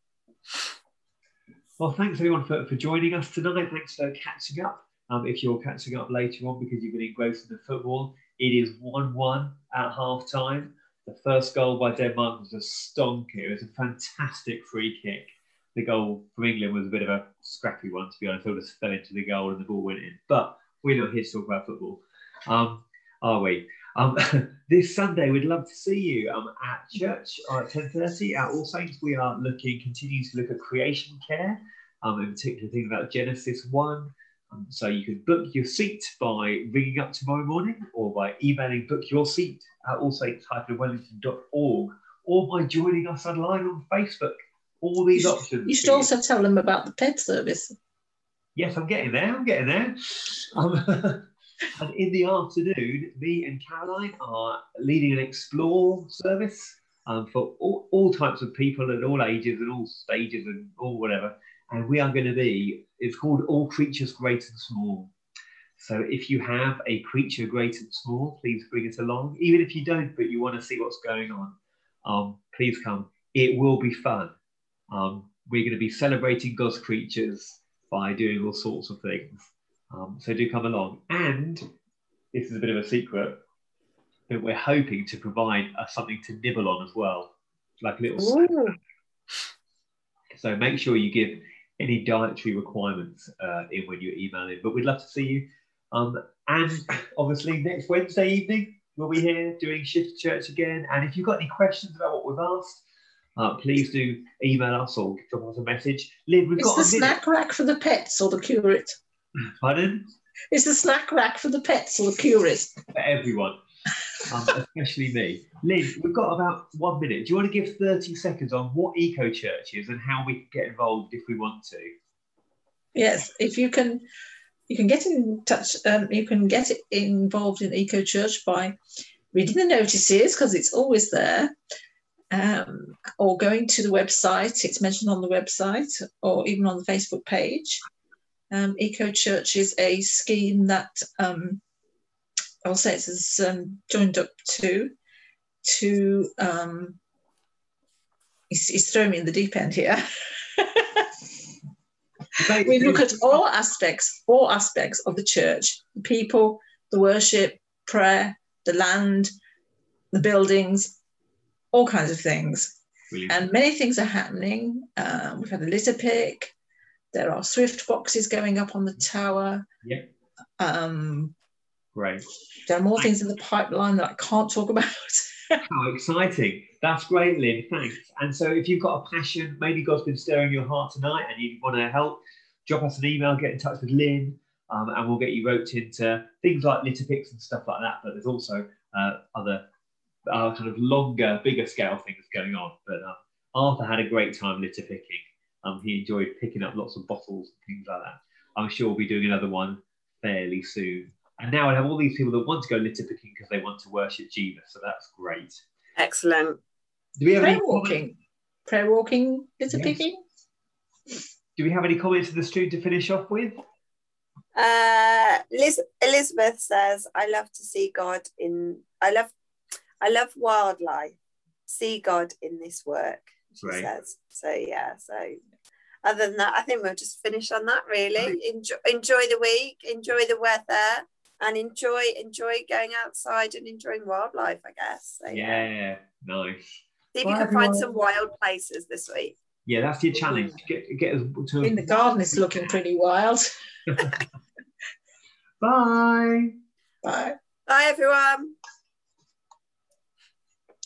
Well, thanks everyone for, for joining us tonight. Thanks for catching up. Um, if you're catching up later on because you've been engrossed in the football, it is one one at half time. The first goal by Denmark was a stonker. It was a fantastic free kick. The goal from England was a bit of a scrappy one, to be honest. It just fell into the goal and the ball went in. But we're not here to talk about football, um, are we? Um, this Sunday, we'd love to see you um, at church uh, at ten thirty at All Saints. We are looking, continuing to look at creation care, um, in particular thinking about Genesis one. Um, so you can book your seat by ringing up tomorrow morning or by emailing book your seat at allsaints dash wellington dot org or by joining us online on Facebook. All these You should- options. You should for also tell them about the pet service. Yes, I'm getting there. I'm getting there. Um, and in the afternoon, me and Caroline are leading an Explore service um, for all, all types of people at all ages and all stages and all whatever. And we are going to be, it's called All Creatures Great and Small. So if you have a creature great and small, please bring it along. Even if you don't, but you want to see what's going on, um, please come. It will be fun. Um, we're going to be celebrating God's creatures by doing all sorts of things. Um, so do come along. And this is a bit of a secret, but we're hoping to provide uh, something to nibble on as well, like a little snack. Ooh. So make sure you give any dietary requirements uh, in when you email in. But we'd love to see you. Um, and obviously next Wednesday evening, we'll be here doing Shift Church again. And if you've got any questions about what we've asked, uh, please do email us or drop us a message. Lynn, we've Is got the a minute. snack rack for the pets or the curate? Pardon? Is the snack rack for the pets or the curate? For everyone, um, especially me. Lynn, we've got about one minute. Do you want to give thirty seconds on what Eco Church is and how we can get involved if we want to? Yes, if you can, you can get in touch. Um, you can get involved in Eco Church by reading the notices because it's always there, um, or going to the website. It's mentioned on the website, or even on the Facebook page. Um, Eco Church is a scheme that um, All Saints has um, joined up to. To um, he's, he's throwing me in the deep end here. We look at all aspects, all aspects of the church: the people, the worship, prayer, the land, the buildings, all kinds of things. Brilliant. And many things are happening. Um, we've had a litter pick. There are Swift boxes going up on the tower. Yep. Um, Great. there are more things in the pipeline that I can't talk about. How exciting. That's great, Lynn. Thanks. And so if you've got a passion, maybe God's been stirring your heart tonight and you want to help, drop us an email, get in touch with Lynn, um, and we'll get you roped into things like litter picks and stuff like that. But there's also uh, other uh, kind of longer, bigger scale things going on. But uh, Arthur had a great time litter picking. Um, he enjoyed picking up lots of bottles and things like that. I'm sure we'll be doing another one fairly soon. And now I have all these people that want to go litter picking because they want to worship Jesus. So that's great. Excellent. Do we have Prayer any walking. comments? Prayer walking, litter Yes. picking. Do we have any comments in the stream to finish off with? Uh, Liz, Elizabeth says, "I love to see God in. I love, I love wildlife. See God in this work." She Great. says. So yeah. So other than that, I think we'll just finish on that. Really, enjoy, enjoy the week, enjoy the weather, and enjoy enjoy going outside and enjoying wildlife. I guess. So, yeah. Yeah, nice. See if you Bye, can find everyone. some wild places this week. Yeah, that's your challenge. Get get us to In the garden, it's looking pretty wild. Bye. Bye. Bye, everyone.